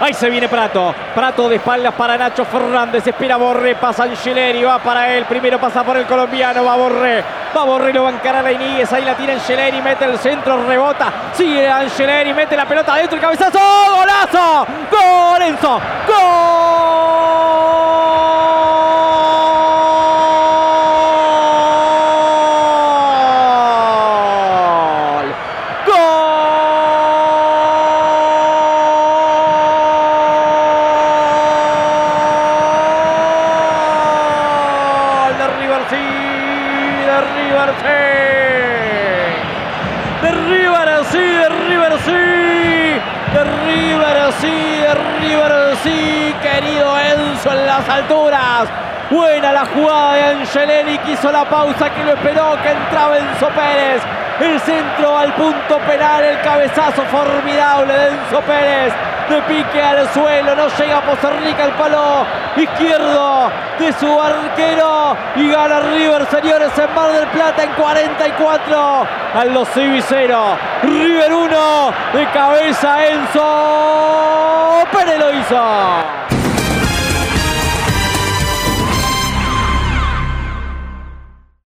Ahí se viene Prato. Prato de espaldas para Nacho Fernández. Espera Borré. Pasa Angeleri. Va para él. Primero pasa por el colombiano. Va Borré. Va Borré. Lo va a encarar a Iníguez. Ahí la tira Angeleri. Mete el centro. Rebota. Sigue Angeleri. Mete la pelota adentro. El cabezazo. ¡Golazo! ¡Gol, Enzo! ¡Gol! River, sí, querido Enzo, en las alturas. Buena la jugada de Angeleri, que hizo la pausa, que lo esperó, que entraba Enzo Pérez. El centro al punto penal, el cabezazo formidable de Enzo Pérez. De pique al suelo, no llega a Pozerrica, el palo izquierdo de su arquero. Y gana River, señores, en Mar del Plata en 44. Al Los Cibicero. River 1, de cabeza Enzo Pérez lo hizo.